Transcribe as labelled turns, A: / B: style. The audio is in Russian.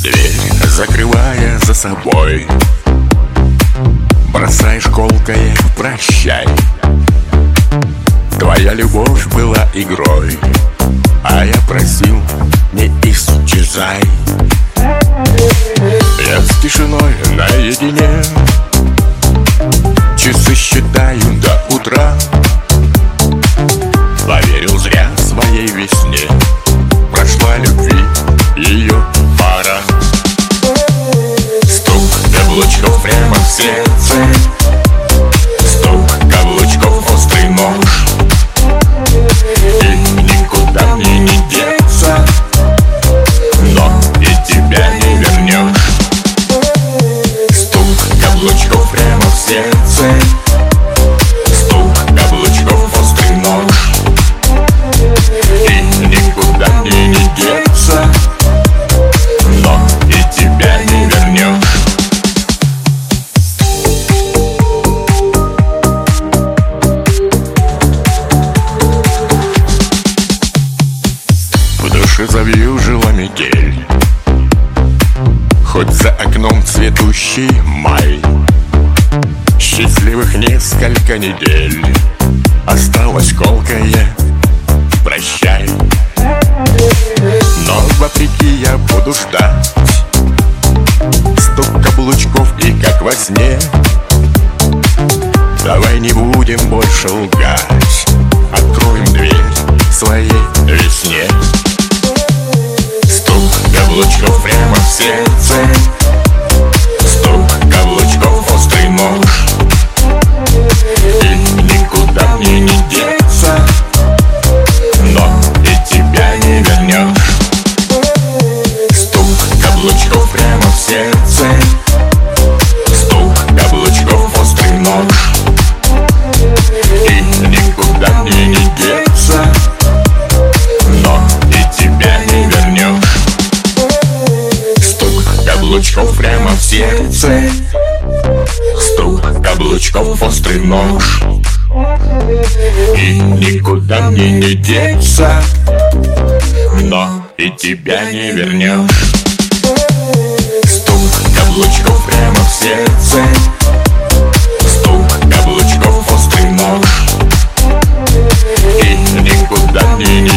A: Дверь закрывая за собой, бросаешь колкое «прощай». Твоя любовь была игрой, а я просил не исчезай. Я с тишиной наедине, часы считаю до утра. Поверил зря своей весне, прошла любви ее пора. Стук каблучков прямо в сердце, стук каблучков острый нож, и никуда мне не деться, но и тебя не вернешь. Стук каблучков прямо в сердце, стук каблучков острый нож, и никуда мне не деться, но и тебя не вернешь. В душе завьюжила метель, хоть за окном цветущий май. Счастливых несколько недель, осталось колкое «прощай». Но вопреки я буду ждать стук каблучков и как во сне. Давай не будем больше лгать, откроем дверь своей весне. Стук каблучков прямо в сердце, стук каблучков острый нож, и никуда мне не деться, но и тебя не вернешь. Стук каблучков прямо в сердце, стук каблучков острый нож, и никуда мне не деться, но и тебя не вернешь. Стук каблучков прямо в сердце, стук каблучков острый нож, и никуда мне не деться, но и тебя не вернешь. Стук каблучков прямо в сердце, стук каблучков острый нож, и никуда мне не